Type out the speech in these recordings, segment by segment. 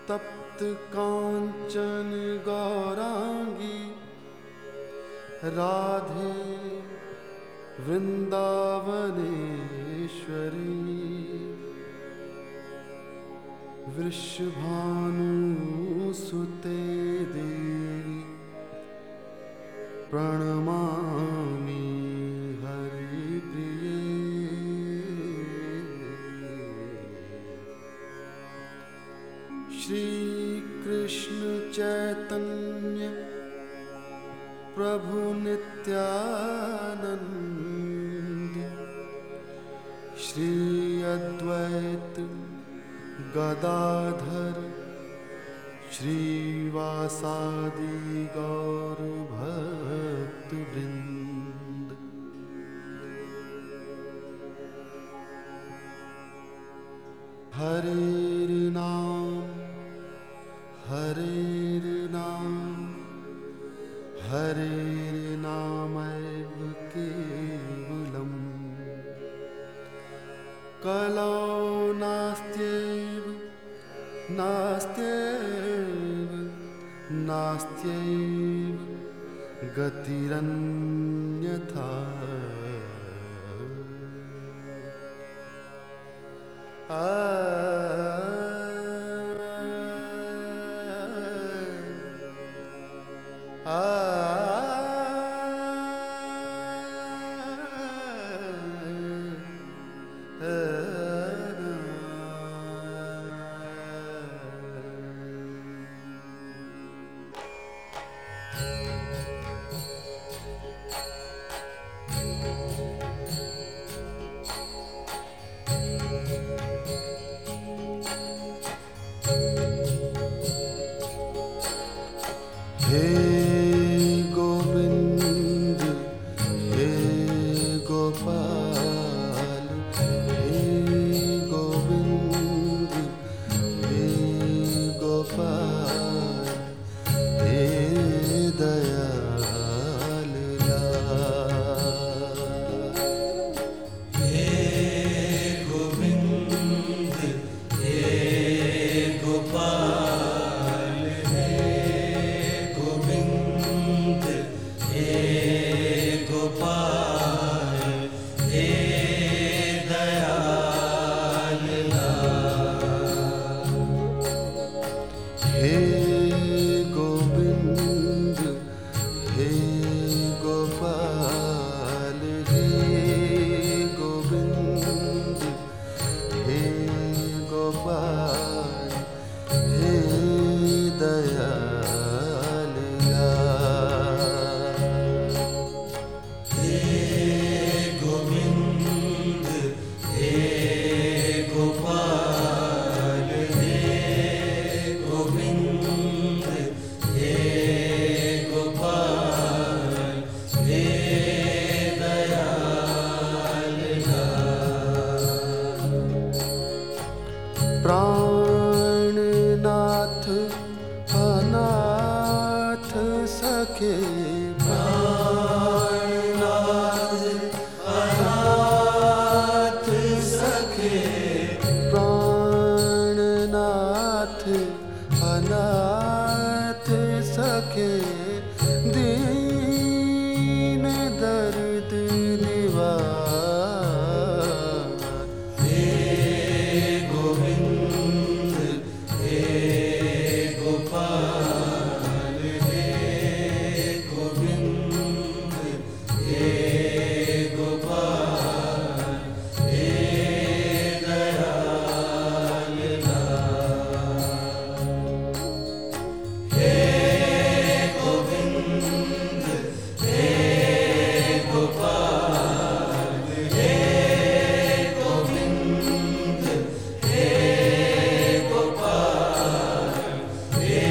तप्त कांचन गौरांगी राधे वृंदावनेश्वरी वृषभानुसुते देवी प्रणमामि हरिप्रिये। श्री कृष्ण चैतन्य प्रभु नित्यानंद श्री अद्वैत गदाधर श्रीवासादि गौर भक्त वृंद। हरे नाम हरे नामैव केवलम् कलौ नास्त्यैव गतिरन्यथा। हे गोविंद हे गोपाल हे गोविंद हे गोपाल हे दयाल हे गोविंद हे गोपाल हे गोविंद हे गोपाल हे गोविंद हे गोपाल हे दयाल हे गोविंद हे गोपाल हे गोविंद हे गोपाल हे दयाल प्राणनाथ अनाथ सखे प्राणनाथ अनाथ सखे प्राणनाथ अनाथ सखे दीन दर्द निवार। हे गोविंद हे गोपाल हे गोविंद हे गोपाल हे दयाल हे गोविंद हे गोपाल हे गोविंद हे गोपाल हे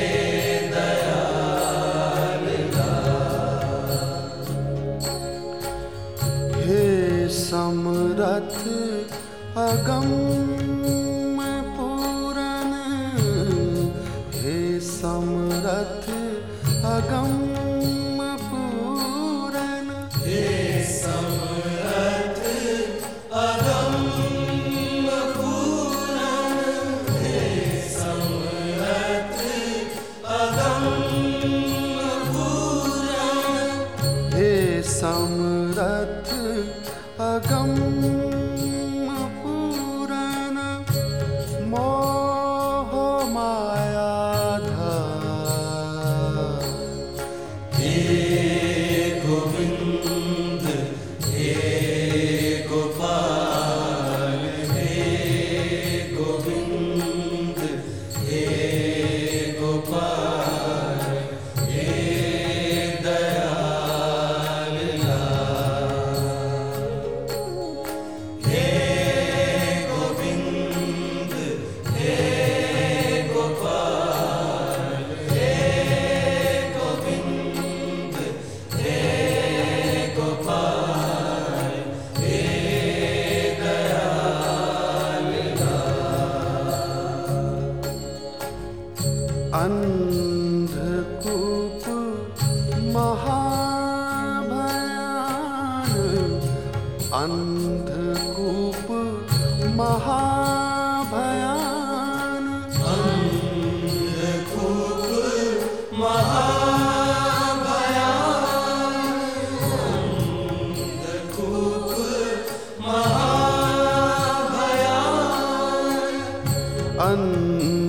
दयाल हे समरथ अगम पूरन हे समरथ अगम पूरन हे समरथ अगम पूरन हे समरथ महाभयान अंधकूप महाभयान अंधकूप महाभयान